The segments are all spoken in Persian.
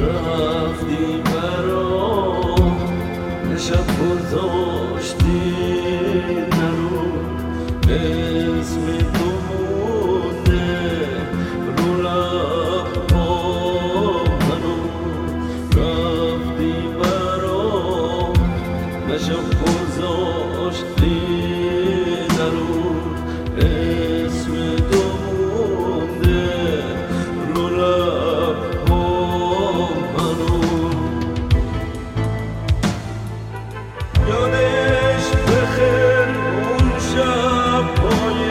رفتی برام شب گذاشتی نرو اسم تو مونده رو لبام هنوز رفتی برام شب گذاشتی نرو اسم تو مونده رو لبام هنوز یادش بخیر اون شب‌های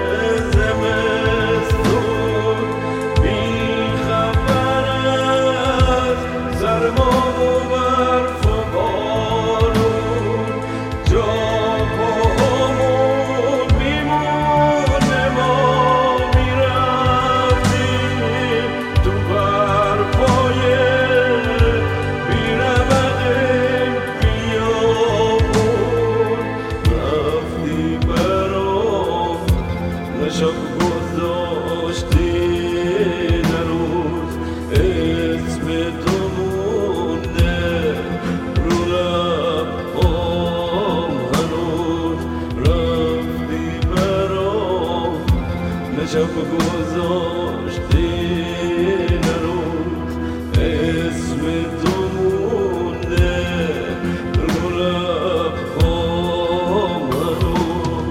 زمستون بی‌خبر از سرما و برف و بارون جا پاهامون میمونه ما میرفتیم تو برفای بی‌رمق بیابون رفتی برام شب گذاشتی نروز اسم تو مونده رو لبام هنوز رفتی برام شب گذاشتی نروز اسم تو مونده رو لبام هنوز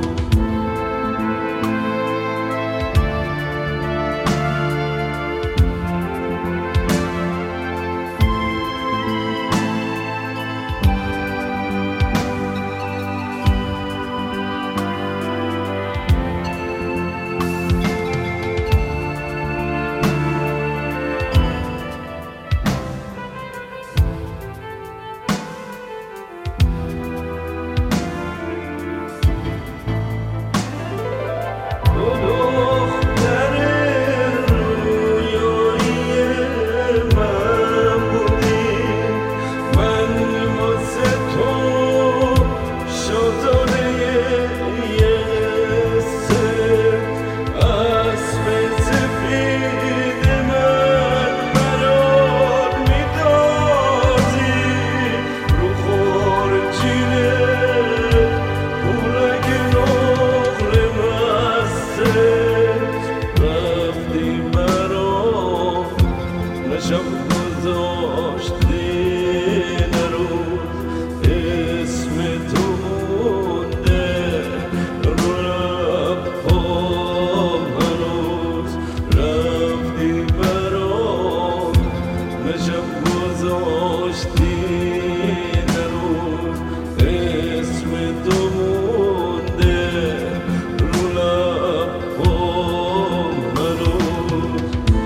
شب گذاشتی نروز اسم تو مونده رو لبام هنوز رفتی برام شب گذاشتی نروز اسم تو مونده رو لبام هنوز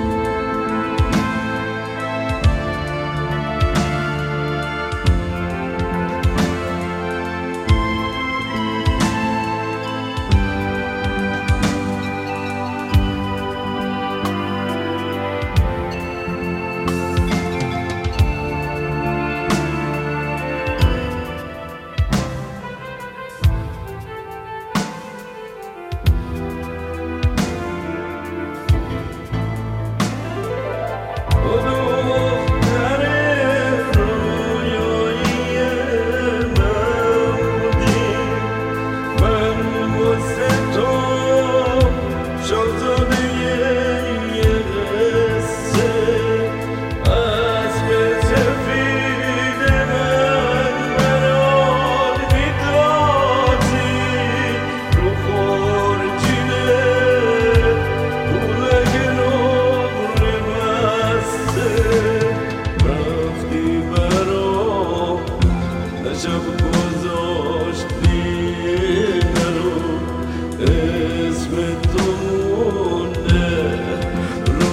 شب گذاشتی نرو اسم تو مونده رو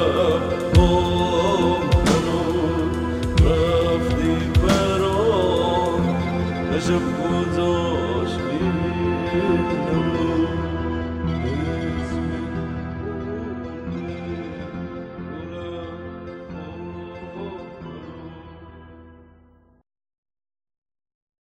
لبام هنوز رفتی برام شب گذاشتی نرو